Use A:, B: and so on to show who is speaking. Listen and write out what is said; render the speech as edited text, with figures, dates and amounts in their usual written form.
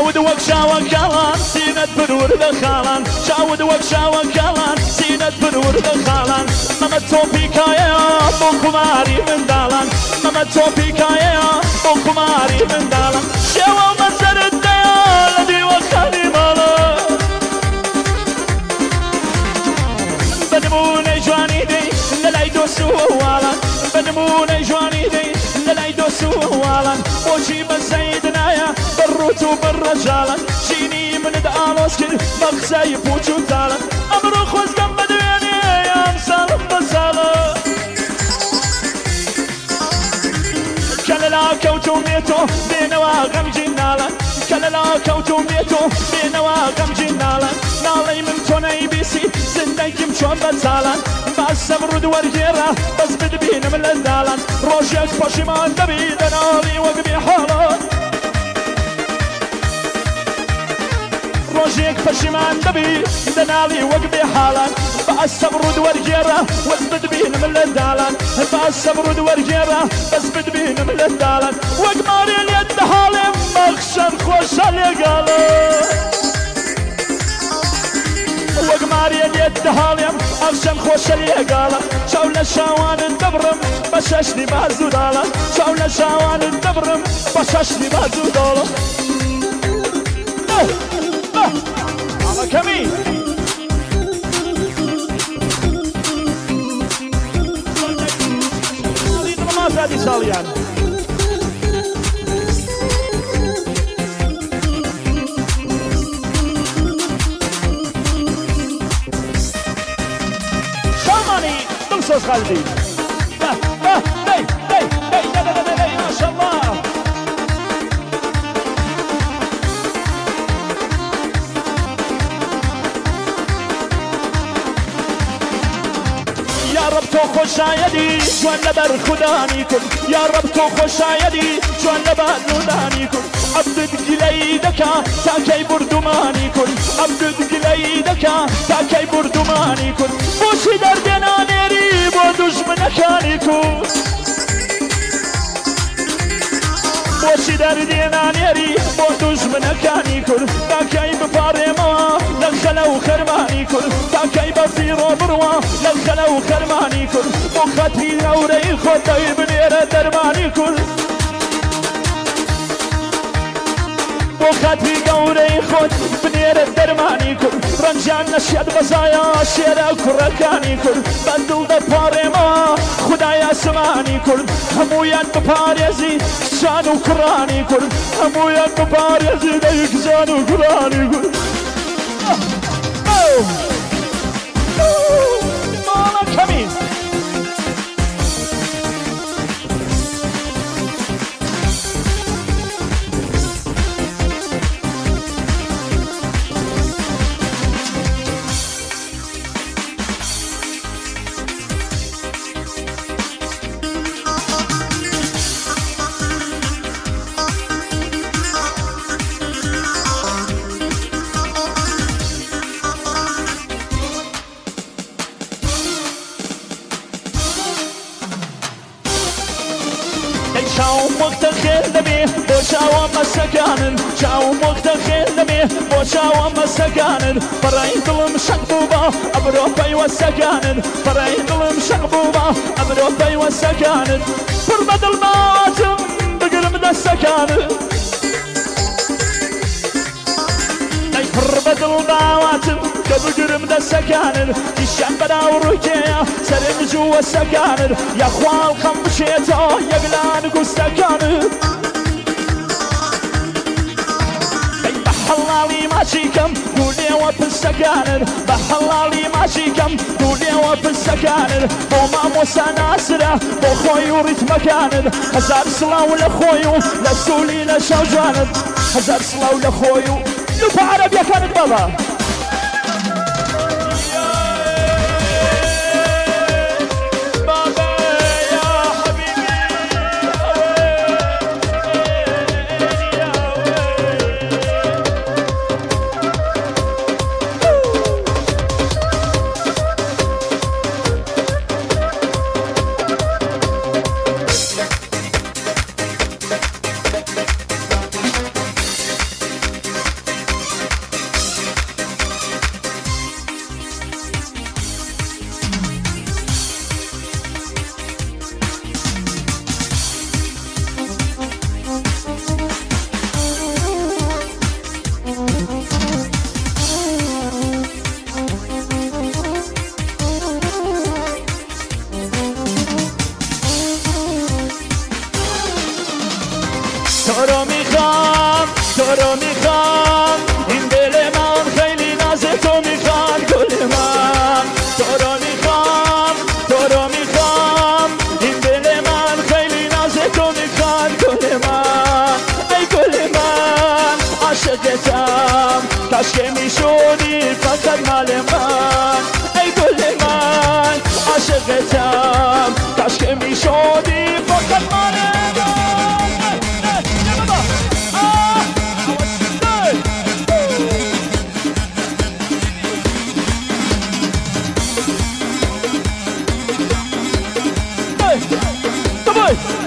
A: شاود وەک کاڵان سینەت برور لە خاڵان شاود وەک کاڵان سینەت برور لە خاڵان مەمە تۆپیکایە بۆ قوماری منداڵان مەمە تۆپیکایە بۆ قوماری منداڵان شێوە مەسەرت دەیە لە دیوەکانی ماڵە بەنمونەی جوانی دەی لە لای دۆست و هەواڵان بەنمونەی جوانی دەی لە لای دۆست و هەواڵان بۆچی بەزەید نایە بەڕوت و بەڕەجاڵان چینی منت ئاڵۆز کرد بە قسەی پوچ و تاڵان ئەمڕۆ خۆزگەم بەدوێنێ ئەم ساڵم بە ساڵە کە لەلا کەوتوم بێتۆ بێنەوە غەمگین ناڵان کە لەلا کەوتوم بێتۆ بێنەوە غەمگین ناڵان ناڵەی من تۆ نەیبیسی زندگیم چۆن بەچاڵان باسم ڕوود وەرگێڕە بەس بدبینم لە داڵان ڕۆژێک پەشیمان دەبی دەناڵی وەک بێحاڵان ڕۆژێک پەشیمان دەبی دەناڵی وەک بێحاڵان باسم ڕوود وەرگێڕە بەس بدبینم لە داڵان باسم ڕوود وەرگێڕە بەس بدبینم لە داڵان وەک مارێ لێت دەهاڵێم بەخشەر خۆشە لێگاڵە وەک مارێ لێت دەهاڵێم ئەفشەم خۆشە لێگاڵە چاو لە شاوانت دەبڕم بە شەشنی باز و داڵە چاو لە شاوانت دەبڕم بە شەشنی باز و داڵە ئەمەکەمی ئازادی ساڵیان شامانی دڵسۆز خالدی ماشاءالله رب تو خوشایدی جوان لبر خدانی کن یا رب تو خوشایدی جوان لبر خدانی کن عبدت گلەی دەکا تا کەی بردومانی کن عبدت گلەی دەکا تا کەی بردومانی کن بۆچی دەردێنانێری بۆ دوژمنەکانی کن بۆچی دەردێنانێری بۆ دوژمنەکانی کن تا کەی بپارێمەوە لە خەلە و خەرمانی کن تا کەی بەفیڕۆ بڕوە لە خەلە و خەرمانی کن بۆ خەتری گەورەی خۆت دەوی بنێرە دەرمانی کن بۆ خەتری گەورەی خۆت بنێرە دەرمانی کن ڕەنجیان نەشێت بەزایە شێرە کوڕەکانی کن بەندڵ دەپارێمەوە خودای ئاسمانی کن هەموویان بپارێزی کچان و کوڕانی کن هەموویان بپارێزی دەی کچان و کوڕانی کن ماڵەکەمی چاوم وەختە خێر دەبێ بۆ چاوە مەسەکانن چاوم وەختە خێر دەبێ بۆ چاوە مەسەکانن بەڕای دڵم شەق بوو بە ئەمرۆ پەیوەستەکانن بەڕای دڵم شەق بوو بە ئەمرۆ پەیوەستەکانن پڕ بە دڵماتم بگرم دەستەکانن ئەی پڕ بە دڵماواتم کە بگرم دەستەکانن ئیشان بەناو ڕووکێیە سەرم جووەستەکانن یاخواڵ خەم بچێتەوە یەکلان گوستەکانن ئەی بە حەڵاڵی ماچیکەم دوو لێوە پستەکانن بە حەڵاڵی ماچیکەم دوو لێوە پستەکانن بۆ مامۆستا ناسرە بۆ خۆی و ڕیتمەکانن هەزار سڵاو لە خۆی و لە سوولی لە شەوجانن هەزار سڵاو لە خۆی و لوپە عەرەبیەکانت بەڵە رو میخوام این دل من خیلی ناز تو میخواد گل من تو رو میخوام این دل من خیلی ناز تو میخواد گل من ای گل من عاشقتم کاش که میشدی فقط مال من ای گل من عاشقتم کاش که میشدی فقط مال من Давай!